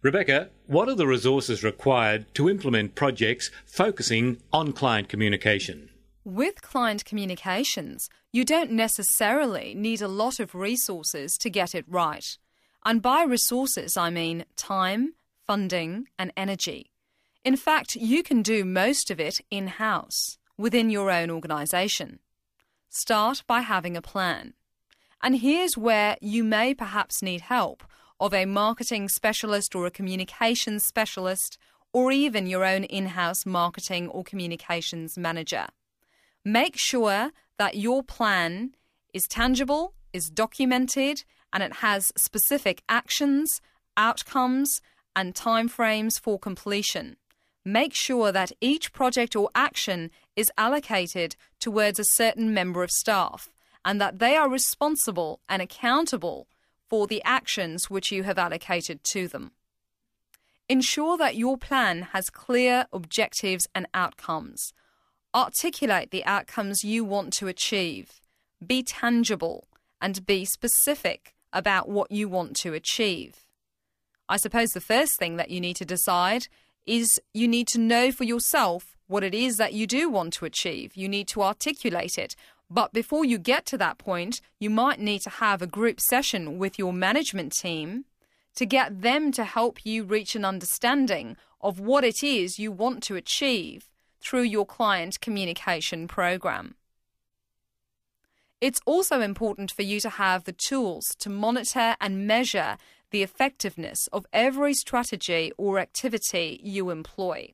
Rebecca, what are the resources required to implement projects focusing on client communication? With client communications, you don't necessarily need a lot of resources to get it right. And by resources, I mean time, funding, and energy. In fact, you can do most of it in-house, within your own organisation. Start by having a plan. And here's where you may perhaps need help of a marketing specialist or a communications specialist, or even your own in-house marketing or communications manager. Make sure that your plan is tangible, is documented, and it has specific actions, outcomes, and timeframes for completion. Make sure that each project or action is allocated towards a certain member of staff and that they are responsible and accountable for the actions which you have allocated to them. Ensure that your plan has clear objectives and outcomes. Articulate the outcomes you want to achieve. Be tangible and be specific about what you want to achieve. I suppose the first thing that you need to decide is you need to know for yourself what it is that you do want to achieve. You need to articulate it. But before you get to that point, you might need to have a group session with your management team to get them to help you reach an understanding of what it is you want to achieve through your client communication program. It's also important for you to have the tools to monitor and measure the effectiveness of every strategy or activity you employ.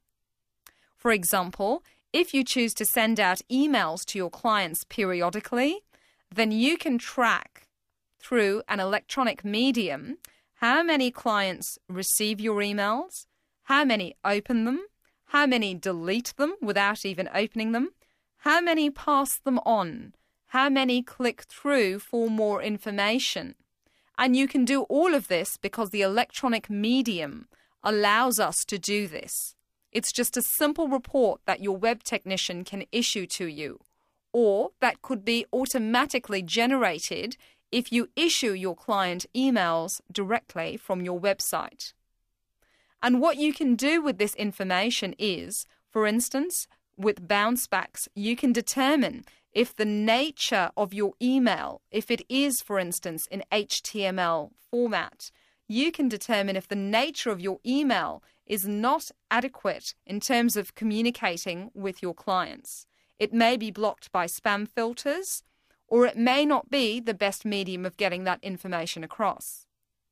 For example, if you choose to send out emails to your clients periodically, then you can track through an electronic medium how many clients receive your emails, how many open them, how many delete them without even opening them, how many pass them on, how many click through for more information. And you can do all of this because the electronic medium allows us to do this. It's just a simple report that your web technician can issue to you, or that could be automatically generated if you issue your client emails directly from your website. And what you can do with this information is, for instance, with bounce backs, you can determine if the nature of your email, if it is, for instance, in HTML format, you can determine if the nature of your email is not adequate in terms of communicating with your clients. It may be blocked by spam filters, or it may not be the best medium of getting that information across.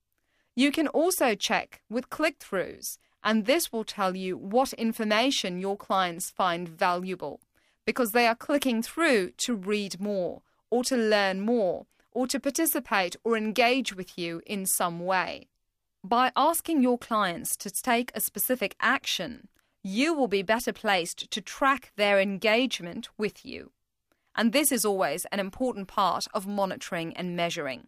You can also check with click-throughs, and this will tell you what information your clients find valuable, because they are clicking through to read more, or to learn more, or to participate or engage with you in some way. By asking your clients to take a specific action, you will be better placed to track their engagement with you. And this is always an important part of monitoring and measuring.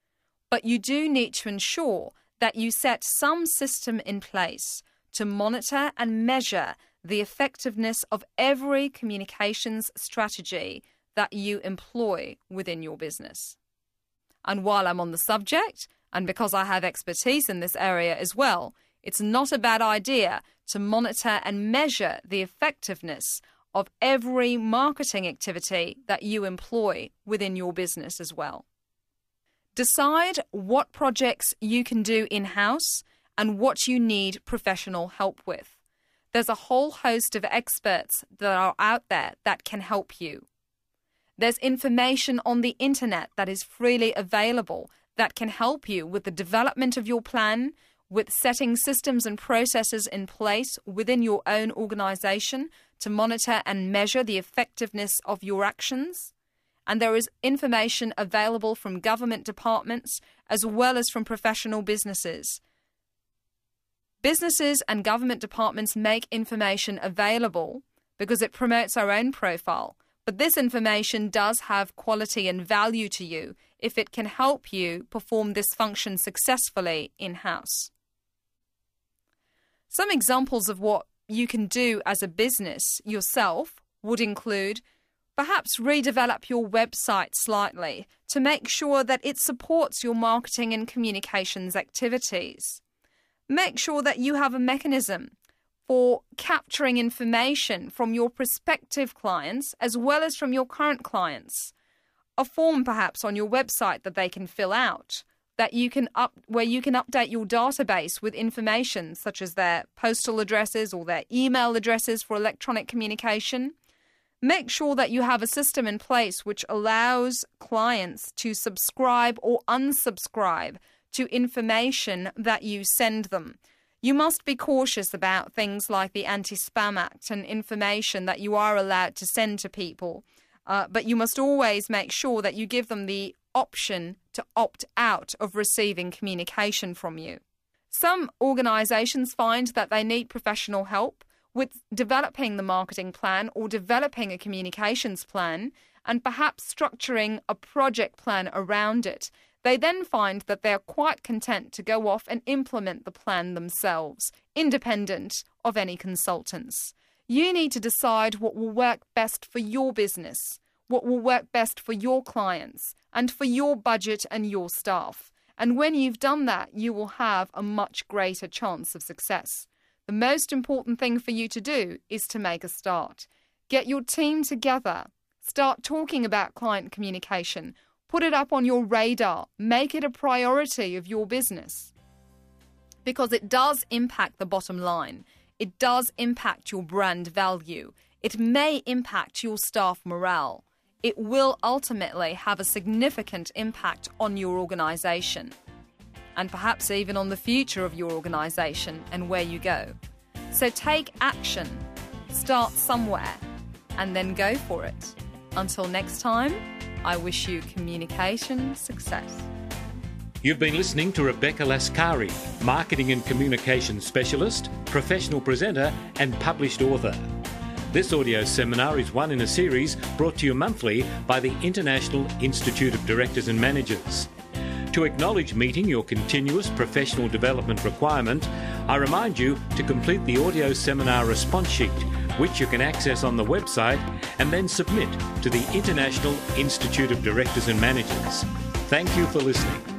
But you do need to ensure that you set some system in place to monitor and measure the effectiveness of every communications strategy that you employ within your business. And while I'm on the subject, and because I have expertise in this area as well, it's not a bad idea to monitor and measure the effectiveness of every marketing activity that you employ within your business as well. Decide what projects you can do in-house and what you need professional help with. There's a whole host of experts that are out there that can help you. There's information on the internet that is freely available that can help you with the development of your plan, with setting systems and processes in place within your own organization to monitor and measure the effectiveness of your actions. And there is information available from government departments as well as from professional businesses. Businesses and government departments make information available because it promotes our own profile. But this information does have quality and value to you if it can help you perform this function successfully in-house. Some examples of what you can do as a business yourself would include perhaps redevelop your website slightly to make sure that it supports your marketing and communications activities. Make sure that you have a mechanism for capturing information from your prospective clients as well as from your current clients. A form perhaps on your website that they can fill out, that you can where you can update your database with information such as their postal addresses or their email addresses for electronic communication. Make sure that you have a system in place which allows clients to subscribe or unsubscribe to information that you send them. You must be cautious about things like the Anti-Spam Act and information that you are allowed to send to people. But you must always make sure that you give them the option to opt out of receiving communication from you. Some organizations find that they need professional help with developing the marketing plan or developing a communications plan and perhaps structuring a project plan around it. They then find that they are quite content to go off and implement the plan themselves, independent of any consultants. You need to decide what will work best for your business, what will work best for your clients, and for your budget and your staff. And when you've done that, you will have a much greater chance of success. The most important thing for you to do is to make a start. Get your team together. Start talking about client communication. Put it up on your radar. Make it a priority of your business. Because it does impact the bottom line. It does impact your brand value. It may impact your staff morale. It will ultimately have a significant impact on your organisation. And perhaps even on the future of your organisation and where you go. So take action. Start somewhere. And then go for it. Until next time, I wish you communication success. You've been listening to Rebecca Laskari, Marketing and Communications Specialist, professional presenter and published author. This audio seminar is one in a series brought to you monthly by the International Institute of Directors and Managers. To acknowledge meeting your continuous professional development requirement, I remind you to complete the audio seminar response sheet, which you can access on the website and then submit to the International Institute of Directors and Managers. Thank you for listening.